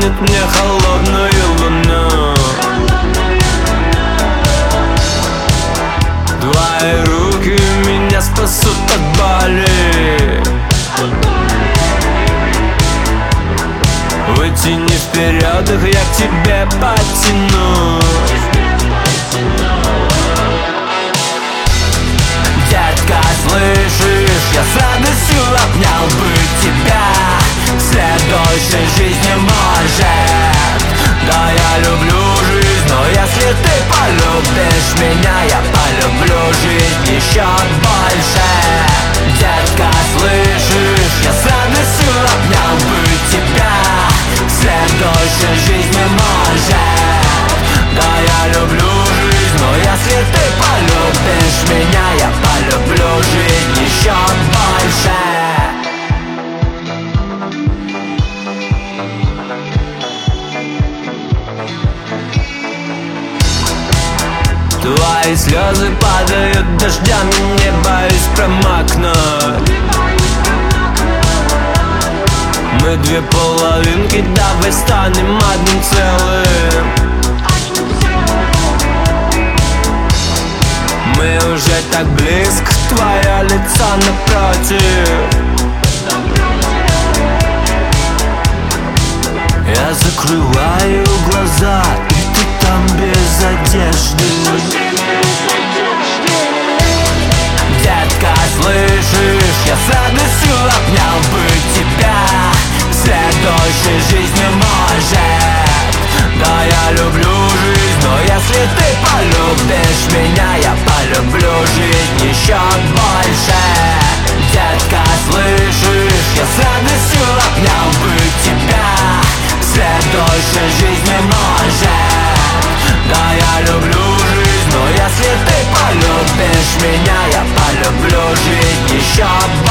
напомнит мне холодную луну. Твои руки меня спасут от боли. Вытяни вперед их, я к тебе потянусь. Детка, слышишь, я с радостью обнял бы тебя. В следующей жизни может. Да, я люблю жизнь, но если ты полюбишь меня, я полюблю жизнь еще больше. Детка, слышишь, я с радостью обнял бы тебя. В следующей жизни может. Да, я люблю жизнь, но если ты полюбишь меня, я полюблю жизнь еще больше. Твои слезы падают дождями, не боюсь промокнуть. Мы две половинки, давай станем одним целым. Мы уже так близко, твое лицо напротив. Я закрываю глаза, и ты там без одежды. Детка, слышишь, я с радостью обнял бы тебя. В следующей жизни может. Да, я люблю жизнь, но если ты полюбишь меня, я полюблю жизнь еще больше. Детка, слышишь, я с радостью обнял бы тебя. В следующей жизни может. Да, я люблю жизнь, но если ты полюбишь меня, я полюблю жизнь еще больше.